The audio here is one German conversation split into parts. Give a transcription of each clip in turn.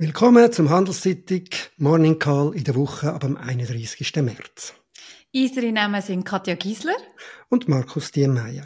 Willkommen zum Handelszeitung Morning Call in der Woche ab dem 31. März. Unsere Namen sind Katja Giesler und Markus Diemeyer.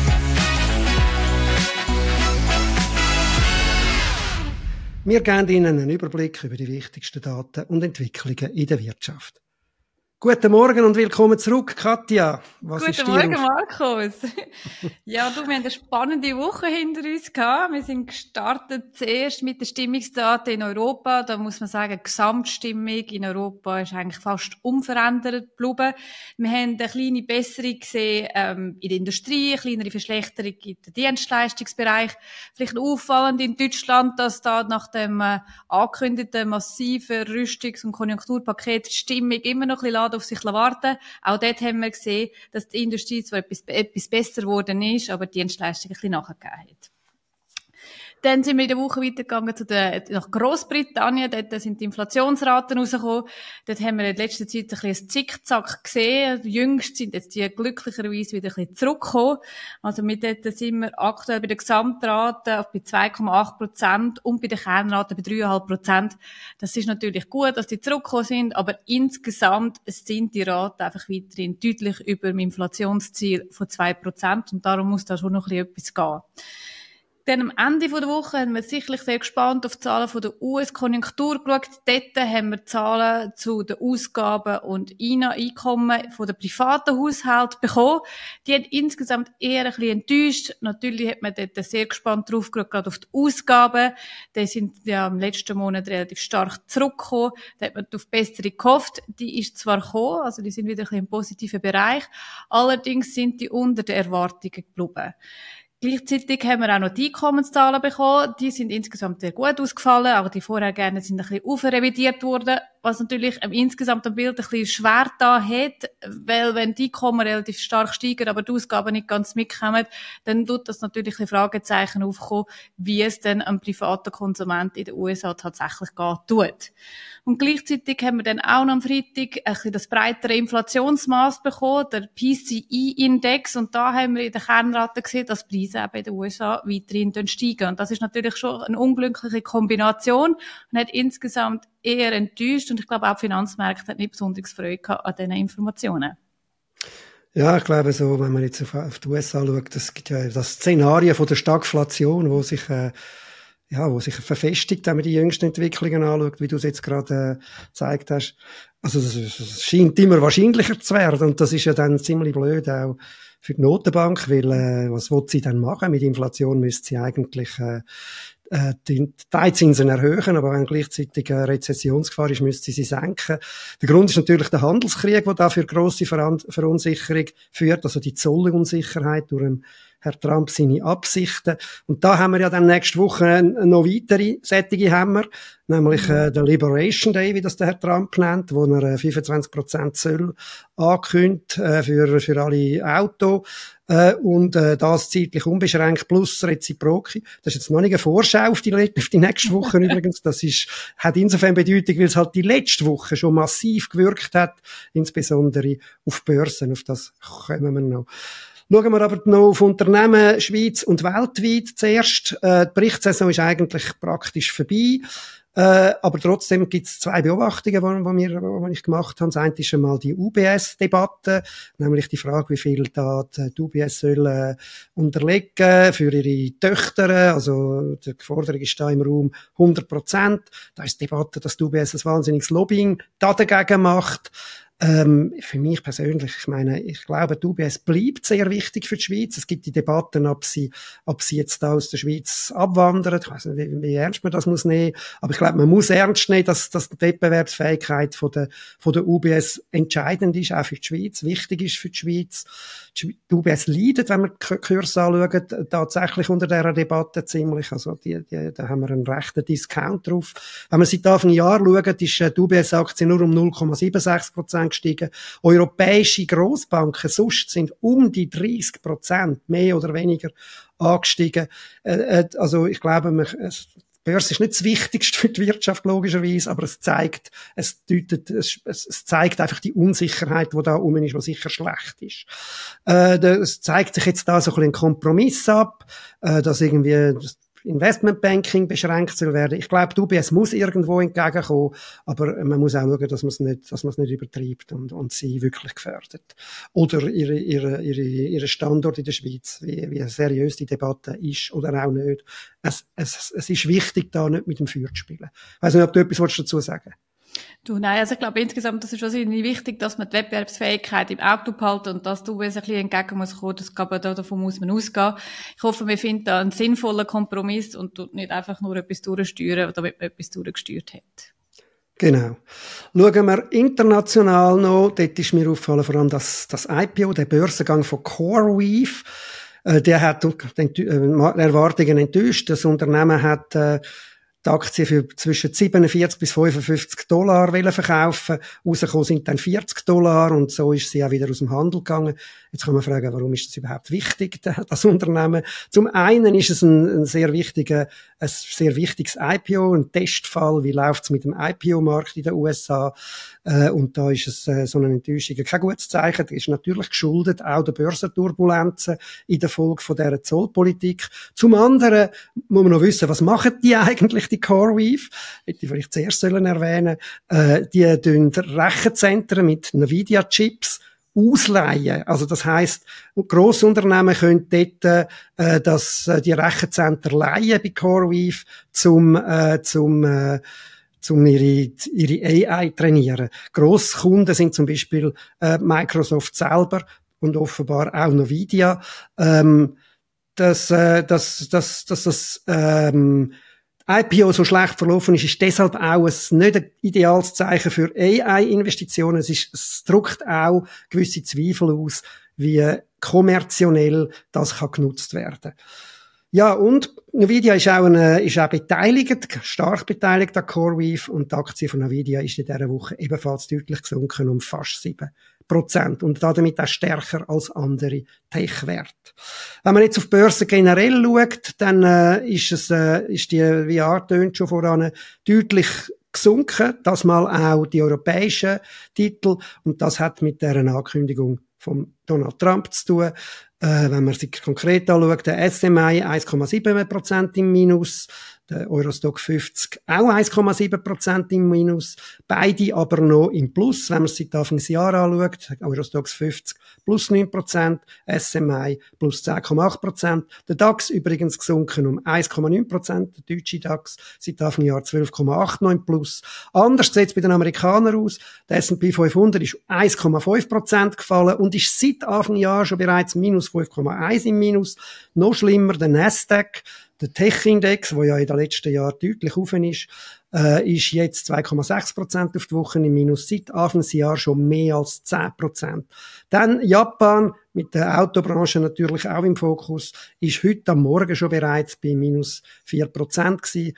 Wir geben Ihnen einen Überblick über die wichtigsten Daten und Entwicklungen in der Wirtschaft. Guten Morgen und willkommen zurück, Katja. Guten Morgen, Markus. Ja, wir haben eine spannende Woche hinter uns gehabt. Wir sind gestartet zuerst mit den Stimmungsdaten in Europa. Da muss man sagen, die Gesamtstimmung in Europa ist eigentlich fast unverändert geblieben. Wir haben eine kleine Besserung gesehen in der Industrie, eine kleinere Verschlechterung im Dienstleistungsbereich. Vielleicht auffallend in Deutschland, dass da nach dem angekündigten massiven Rüstungs- und Konjunkturpaket die Stimmung immer noch ein bisschen auf sich warten. Auch dort haben wir gesehen, dass die Industrie zwar etwas besser geworden ist, aber die Dienstleistung ein bisschen nachgegeben hat. Dann sind wir in der Woche weitergegangen nach Grossbritannien. Dort sind die Inflationsraten rausgekommen. Dort haben wir in letzter Zeit ein bisschen ein Zickzack gesehen. Jüngst sind jetzt die glücklicherweise wieder ein bisschen zurückgekommen. Also mit dort sind wir aktuell bei der Gesamtrate bei 2,8% und bei der Kernrate bei 3,5%. Das ist natürlich gut, dass die zurückgekommen sind, aber insgesamt sind die Raten einfach weiterhin deutlich über dem Inflationsziel von 2% und darum muss da schon noch ein bisschen etwas gehen. Dann am Ende der Woche haben wir sicherlich sehr gespannt auf die Zahlen von der US-Konjunktur geschaut. Dort haben wir Zahlen zu den Ausgaben und Einkommen von den privaten Haushalten bekommen. Die haben insgesamt eher ein bisschen enttäuscht. Natürlich hat man dort sehr gespannt drauf geschaut, gerade auf die Ausgaben. Die sind ja im letzten Monat relativ stark zurückgekommen. Da hat man auf Besserung gehofft. Die ist zwar gekommen, also die sind wieder ein bisschen im positiven Bereich. Allerdings sind die unter den Erwartungen geblieben. Gleichzeitig haben wir auch noch die Einkommenszahlen bekommen. Die sind insgesamt sehr gut ausgefallen, aber die vorhergehenden sind ein bisschen aufrevidiert worden, was natürlich im insgesamten Bild ein bisschen schwer da hat, weil wenn die Einkommen relativ stark steigen, aber die Ausgaben nicht ganz mitkommen, dann tut das natürlich ein Fragezeichen aufkommen, wie es denn einem privaten Konsument in den USA tatsächlich geht tut. Und gleichzeitig haben wir dann auch noch am Freitag ein bisschen das breitere Inflationsmaß bekommen, der PCE-Index, und da haben wir in der Kernrate gesehen, dass die Preise eben in den USA weiterhin steigen. Und das ist natürlich schon eine unglückliche Kombination und hat insgesamt eher enttäuscht, und ich glaube auch die Finanzmärkte haben nicht besonders Freude gehabt an diesen Informationen. Ja, ich glaube so, wenn man jetzt auf die USA schaut, es gibt ja das Szenario von der Stagflation, wo sich verfestigt, wenn man die jüngsten Entwicklungen anschaut, wie du es jetzt gerade gezeigt hast. Also es scheint immer wahrscheinlicher zu werden, und das ist ja dann ziemlich blöd auch für die Notenbank, weil was will sie dann machen? Mit Inflation müsste sie eigentlich die Teilzinsen erhöhen, aber wenn gleichzeitig eine Rezessionsgefahr ist, müsste sie senken. Der Grund ist natürlich der Handelskrieg, der da für grosse Verunsicherung führt, also die Zollunsicherheit durch Herr Trump seine Absichten. Und da haben wir ja dann nächste Woche noch weitere sättige Hämmer, nämlich der Liberation Day, wie das der Herr Trump nennt, wo er 25% Zölle ankündigt für alle Autos. Und das zeitlich unbeschränkt plus Reziproke. Das ist jetzt noch nicht eine Vorschau auf die nächste Woche übrigens. Das hat insofern Bedeutung, weil es halt die letzte Woche schon massiv gewirkt hat, insbesondere auf Börsen. Auf das kommen wir noch. Schauen wir aber noch auf Unternehmen Schweiz und weltweit zuerst. Die Berichtssaison ist eigentlich praktisch vorbei. Aber trotzdem gibt es zwei Beobachtungen, die ich gemacht habe. Das eine ist einmal die UBS-Debatte, nämlich die Frage, wie viel da die UBS soll unterlegen für ihre Töchter. Also die Forderung ist da im Raum 100%. Da ist die Debatte, dass die UBS ein wahnsinniges Lobbying dagegen macht. Für mich persönlich, ich glaube, die UBS bleibt sehr wichtig für die Schweiz. Es gibt die Debatten, ob sie jetzt da aus der Schweiz abwandern. Ich weiss nicht, wie ernst man das muss nehmen. Aber ich glaube, man muss ernst nehmen, dass die Wettbewerbsfähigkeit von der UBS entscheidend ist, auch für die Schweiz, wichtig ist für die Schweiz. Die UBS leidet, wenn wir die Kurse anschauen, tatsächlich unter dieser Debatte ziemlich. Also, da haben wir einen rechten Discount drauf. Wenn man seit Anfang Jahr schaut, ist die UBS-Aktie nur um 0,76% gestiegen. Europäische Grossbanken sonst sind um die 30%, mehr oder weniger, angestiegen. Also ich glaube, die Börse ist nicht das Wichtigste für die Wirtschaft, logischerweise, aber es zeigt einfach die Unsicherheit, die da rum ist, was sicher schlecht ist. Es zeigt sich jetzt da so ein bisschen ein Kompromiss ab, dass irgendwie Investmentbanking beschränkt soll werden. Ich glaube, die UBS muss irgendwo entgegenkommen, aber man muss auch schauen, dass man es nicht übertreibt und sie wirklich gefährdet. Oder ihre Standort in der Schweiz, wie seriös die Debatte ist oder auch nicht. Es ist wichtig, da nicht mit dem Feuer zu spielen. Ich weiss nicht, ob du etwas dazu sagen willst. Du, nein, also ich glaube insgesamt, das ist also wichtig, dass man die Wettbewerbsfähigkeit im Auge behalten und dass du es ein bisschen entgegen muss kommen, das glaube ich, davon muss man ausgehen. Ich hoffe, wir finden da einen sinnvollen Kompromiss und tut nicht einfach nur etwas durchsteuern, damit man etwas durchgesteuert hat. Genau. Schauen wir international noch, dort ist mir aufgefallen, vor allem das IPO, der Börsengang von CoreWeave, der hat die Erwartungen enttäuscht. Das Unternehmen hat die Aktie für zwischen 47 bis $55 verkaufen. Rausgekommen sind dann $40 und so ist sie auch wieder aus dem Handel gegangen. Jetzt kann man fragen, warum ist das überhaupt wichtig, das Unternehmen? Zum einen ist es ein sehr wichtiges IPO, ein Testfall. Wie läuft es mit dem IPO-Markt in den USA? Und da ist es so eine Enttäuschung kein gutes Zeichen. Das ist natürlich geschuldet auch der Börsenturbulenzen in der Folge von dieser Zollpolitik. Zum anderen muss man noch wissen, was machen die eigentlich, die CoreWeave? Hätte ich vielleicht zuerst erwähnen sollen. Die tun Rechenzentren mit Nvidia-Chips ausleihen. Also das heisst, Grossunternehmen können dort die Rechenzentren leihen bei CoreWeave, um ihre AI trainieren. Grosskunden sind zum Beispiel Microsoft selber und offenbar auch Nvidia. Dass das IPO so schlecht verlaufen ist deshalb auch nicht ein ideales Zeichen für AI-Investitionen. Es drückt auch gewisse Zweifel aus, wie kommerziell das genutzt werden kann. Ja, und Nvidia ist auch beteiligt, stark beteiligt an CoreWeave, und die Aktie von Nvidia ist in dieser Woche ebenfalls deutlich gesunken, um fast 7%. Und damit auch stärker als andere Tech-Werte. Wenn man jetzt auf die Börse generell schaut, dann ist die, wie angetönt schon voran, deutlich gesunken. Das mal auch die europäischen Titel. Und das hat mit dieser Ankündigung von Donald Trump zu tun. Wenn man sich konkret anschaut, der SMI 1,7% im Minus, der Eurostock 50 auch 1,7% im Minus, beide aber noch im Plus, wenn man es seit Anfang des Jahres anschaut, Eurostock 50 plus 9%, SMI plus 10,8%, der DAX übrigens gesunken um 1,9%, der deutsche DAX seit Anfang Jahr 12,89 plus. Anders sieht es bei den Amerikanern aus, der S&P 500 ist 1,5% gefallen und ist seit Anfang Jahr schon bereits minus 5,1 im Minus. Noch schlimmer, der Nasdaq, der Tech-Index, der ja in den letzten Jahren deutlich rauf ist jetzt 2,6% auf die Woche im Minus, seit Anfangsjahr schon mehr als 10%. Dann Japan, mit der Autobranche natürlich auch im Fokus, ist heute am Morgen schon bereits bei minus 4% gewesen.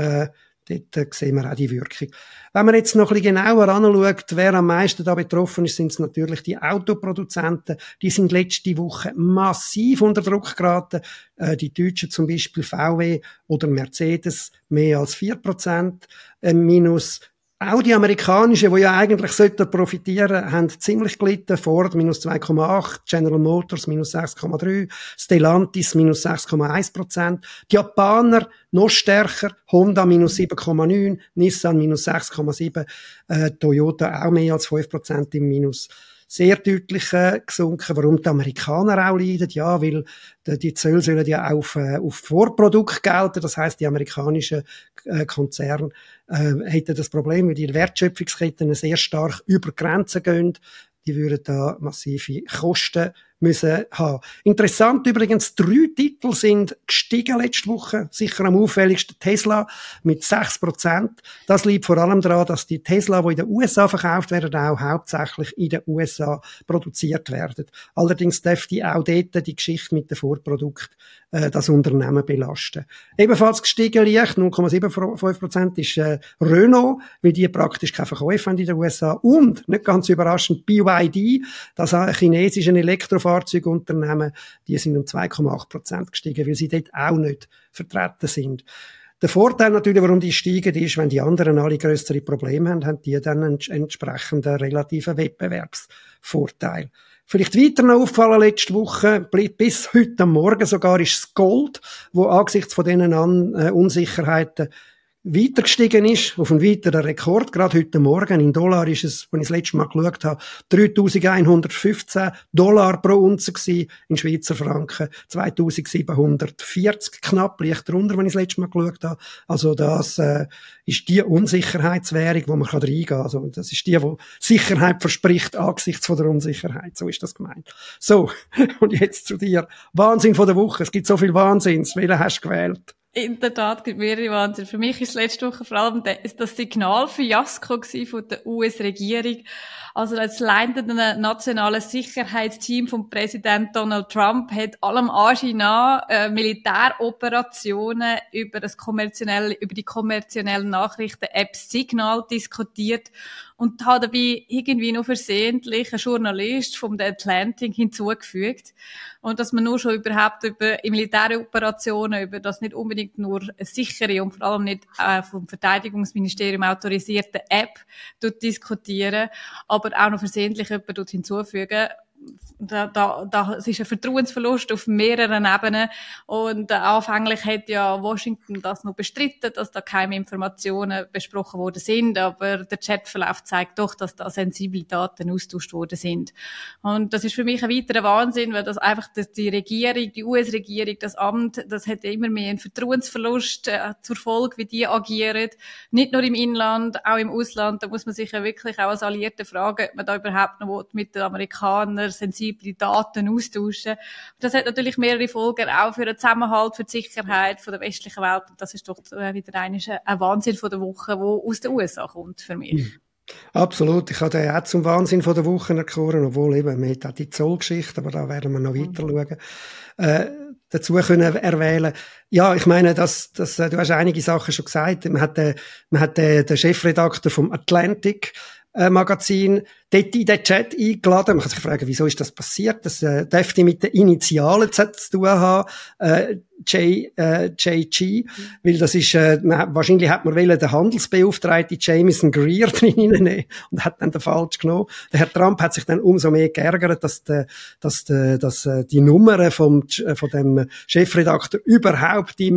Dort sehen wir auch die Wirkung. Wenn man jetzt noch ein bisschen genauer anschaut, wer am meisten da betroffen ist, sind es natürlich die Autoproduzenten. Die sind letzte Woche massiv unter Druck geraten. Die Deutschen zum Beispiel VW oder Mercedes mehr als 4% minus. Auch die amerikanischen, die ja eigentlich profitieren, haben ziemlich gelitten. Ford minus 2,8, General Motors minus 6,3, Stellantis minus 6,1%. Die Japaner noch stärker, Honda minus 7,9, Nissan minus 6,7, Toyota auch mehr als 5% im Minus. Sehr deutlich gesunken. Warum die Amerikaner auch leiden? Ja, weil die Zölle sollen ja auf Vorprodukte gelten. Das heisst, die amerikanischen Konzerne hätten das Problem, weil die Wertschöpfungsketten sehr stark über Grenzen gehen. Die würden da massive Kosten müssen haben. Interessant übrigens, 3 Titel sind gestiegen letzte Woche. Sicher am auffälligsten Tesla mit 6%. Das liegt vor allem daran, dass die Tesla, die in den USA verkauft werden, auch hauptsächlich in den USA produziert werden. Allerdings dürfte auch dort die Geschichte mit den Vorprodukten das Unternehmen belasten. Ebenfalls gestiegen leicht, 0,75% ist Renault, weil die praktisch keine Verkäufe haben in den USA. Und, nicht ganz überraschend, BYD, das chinesische Elektrofahrzeugunternehmen, die sind um 2,8% gestiegen, weil sie dort auch nicht vertreten sind. Der Vorteil natürlich, warum die steigen, ist, wenn die anderen alle grössere Probleme haben, haben die dann entsprechend einen relativen Wettbewerbsvorteil. Vielleicht weiter noch aufgefallen letzte Woche, bis heute Morgen sogar, ist das Gold, wo angesichts von diesen Unsicherheiten weiter gestiegen ist, auf einen weiteren Rekord. Gerade heute Morgen in Dollar ist es, wenn ich das letzte Mal geschaut habe, 3.115 Dollar pro Unze gewesen, in Schweizer Franken 2.740, knapp, leicht drunter, wenn ich das letzte Mal geschaut habe. Also das ist die Unsicherheitswährung, wo man reingehen kann. Also das ist die Sicherheit verspricht angesichts von der Unsicherheit. So ist das gemeint. So, und jetzt zu dir. Wahnsinn von der Woche. Es gibt so viel Wahnsinns. Welchen hast du gewählt? In der Tat gibt mehrere Wahnsinn. Für mich ist letzte Woche vor allem das Signalfiasko von der US-Regierung. Also das leitende nationale Sicherheitsteam vom Präsident Donald Trump hat allem Anschein nach Militäroperationen über die kommerziellen Nachrichten-App Signal diskutiert und hat dabei irgendwie noch versehentlich einen Journalist vom The Atlantic hinzugefügt. Und dass man nur schon überhaupt über Militäroperationen, über das nicht unbedingt nur eine sichere und vor allem nicht vom Verteidigungsministerium autorisierte App diskutieren, aber auch noch versehentlich jemand hinzufügen. Das ist ein Vertrauensverlust auf mehreren Ebenen. Und anfänglich hat ja Washington das noch bestritten, dass da keine Informationen besprochen worden sind. Aber der Chatverlauf zeigt doch, dass da sensible Daten austauscht worden sind. Und das ist für mich ein weiterer Wahnsinn, weil das einfach die Regierung, die US-Regierung, das Amt, das hat immer mehr einen Vertrauensverlust zur Folge, wie die agieren. Nicht nur im Inland, auch im Ausland. Da muss man sich ja wirklich auch als Alliierte fragen, ob man da überhaupt noch mit den Amerikanern sensible Daten austauschen. Das hat natürlich mehrere Folgen, auch für den Zusammenhalt, für die Sicherheit von der westlichen Welt. Und das ist doch wieder ein Wahnsinn von der Woche, der aus den USA kommt für mich. Absolut. Ich habe den auch zum Wahnsinn von der Woche erkoren, obwohl eben, man hat auch die Zollgeschichte, aber da werden wir noch weiter schauen. Dazu können erwählen. Ja, ich meine, du hast einige Sachen schon gesagt. Man hat den Chefredakteur vom Atlantic Magazin dort in den Chat eingeladen. Man kann sich fragen, wieso ist das passiert? Das dürfte mit den Initialen zu tun haben, JG, weil das ist, wahrscheinlich hat man den Handelsbeauftragten Jamison Greer drin hineinnehmen und hat dann den falsch genommen. Der Herr Trump hat sich dann umso mehr geärgert, dass die Nummer von dem Chefredakteur überhaupt im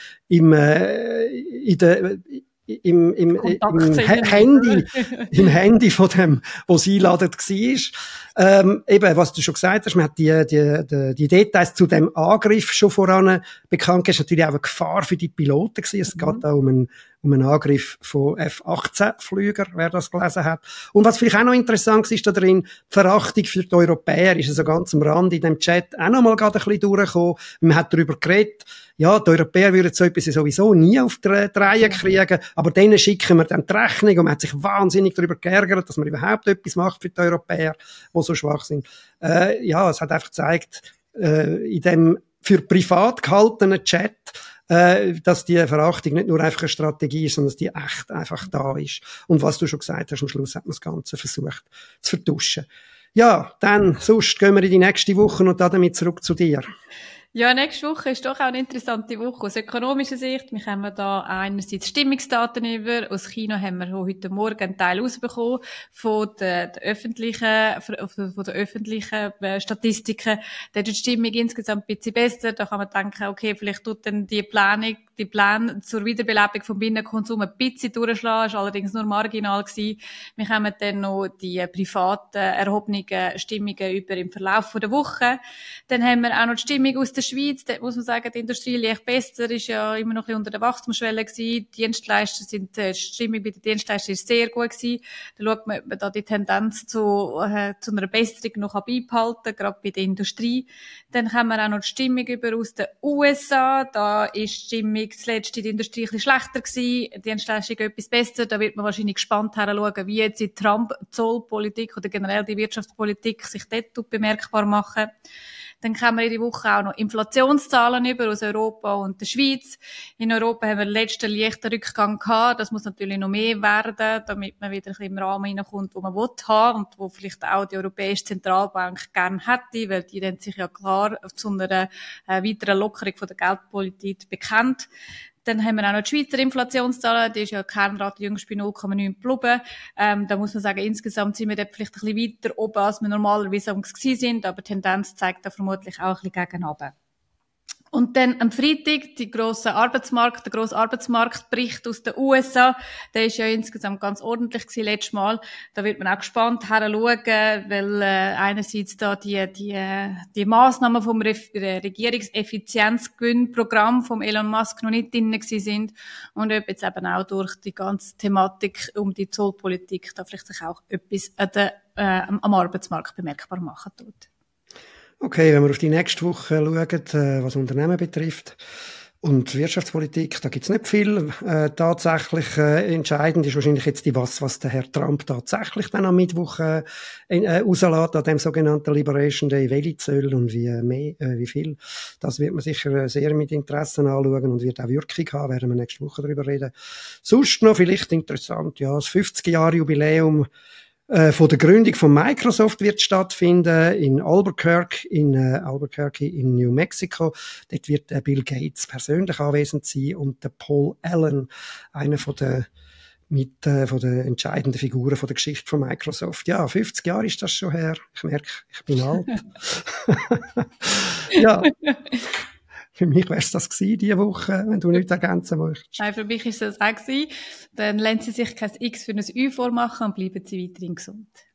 Handy von dem, wo sie einladen war. Eben, was du schon gesagt hast, man hat die Details zu dem Angriff schon voran bekannt gegeben. Es ist natürlich auch eine Gefahr für die Piloten gewesen. Es geht auch um einen Angriff von F-18-Flüger, wer das gelesen hat. Und was vielleicht auch noch interessant ist da drin, die Verachtung für die Europäer ist also ganz am Rand in dem Chat auch noch mal gerade ein bisschen durchgekommen. Man hat darüber geredet, ja, die Europäer würden so etwas sowieso nie auf die Reihe kriegen, aber denen schicken wir dann die Rechnung und man hat sich wahnsinnig darüber geärgert, dass man überhaupt etwas macht für die Europäer, die so schwach sind. Ja, es hat einfach gezeigt, in dem für privat gehaltenen Chat, dass die Verachtung nicht nur einfach eine Strategie ist, sondern dass die echt einfach da ist. Und was du schon gesagt hast, am Schluss hat man das Ganze versucht zu vertuschen. Ja, dann, sonst gehen wir in die nächste Woche und damit zurück zu dir. Ja, nächste Woche ist doch auch eine interessante Woche aus ökonomischer Sicht. Wir haben da einerseits Stimmungsdaten über. Aus China haben wir heute Morgen einen Teil rausbekommen von den öffentlichen Statistiken. Da ist die Stimmung insgesamt ein bisschen besser. Da kann man denken, okay, vielleicht tut dann die Pläne zur Wiederbelebung vom Binnenkonsum ein bisschen durchschlagen. Ist allerdings nur marginal gewesen. Wir haben dann noch die privaten erhobenen Stimmungen über im Verlauf der Woche. Dann haben wir auch noch die Stimmung aus der Schweiz. Dort muss man sagen, die Industrie liegt besser, ist ja immer noch ein bisschen unter der Wachstumsschwelle gewesen. Die Stimmung bei den Dienstleistern ist sehr gut gewesen. Da schaut man, ob man da die Tendenz zu einer Besserung noch beibehalten kann, gerade bei der Industrie. Dann haben wir auch noch die Stimmung über aus den USA. Da ist die Stimmung zuletzt in der Industrie ein bisschen schlechter gewesen. Die Dienstleistung etwas besser. Da wird man wahrscheinlich gespannt heranschauen, wie jetzt die Trump-Zollpolitik oder generell die Wirtschaftspolitik sich dort bemerkbar machen. Dann kommen wir in die Woche auch noch Inflationszahlen über aus Europa und der Schweiz. In Europa haben wir den letzten leichten Rückgang gehabt. Das muss natürlich noch mehr werden, damit man wieder ein bisschen im Rahmen hineinkommt, wo man haben und wo vielleicht auch die Europäische Zentralbank gerne hätte, weil die dann sich ja klar zu einer weiteren Lockerung von der Geldpolitik bekennt. Dann haben wir auch noch die Schweizer Inflationszahlen, die ist ja Kernrate jüngst bei 0,9 geblieben. Da muss man sagen, insgesamt sind wir dort vielleicht ein bisschen weiter oben, als wir normalerweise gewesen sind, aber die Tendenz zeigt da vermutlich auch ein bisschen gegen runter. Und dann am Freitag der grosse Arbeitsmarktbericht aus den USA, der ist ja insgesamt ganz ordentlich gewesen letztes Mal. Da wird man auch gespannt heranschauen, weil einerseits da die Massnahmen vom Regierungseffizienzgewinnprogramm vom Elon Musk noch nicht drin gewesen sind und ob jetzt eben auch durch die ganze Thematik um die Zollpolitik da vielleicht sich auch etwas am Arbeitsmarkt bemerkbar machen tut. Okay, wenn wir auf die nächste Woche schauen, was Unternehmen betrifft und Wirtschaftspolitik, da gibt's nicht viel. Tatsächlich entscheidend ist wahrscheinlich jetzt was der Herr Trump tatsächlich dann am Mittwoch rauslässt an dem sogenannten Liberation Day, welche Zölle und wie viel. Das wird man sicher sehr mit Interesse anschauen und wird auch Wirkung haben, werden wir nächste Woche darüber reden. Sonst noch vielleicht interessant, ja, das 50-Jahr-Jubiläum von der Gründung von Microsoft wird stattfinden in Albuquerque in New Mexico. Dort wird Bill Gates persönlich anwesend sein und der Paul Allen, einer von der entscheidenden Figuren von der Geschichte von Microsoft. Ja, 50 Jahre ist das schon her. Ich merke, ich bin alt. Ja. Für mich wäre es das gewesen, diese Woche, wenn du nichts ergänzen möchtest. Nein, für mich ist das auch gewesen. Dann lassen Sie sich kein X für ein Ü vormachen und bleiben Sie weiterhin gesund.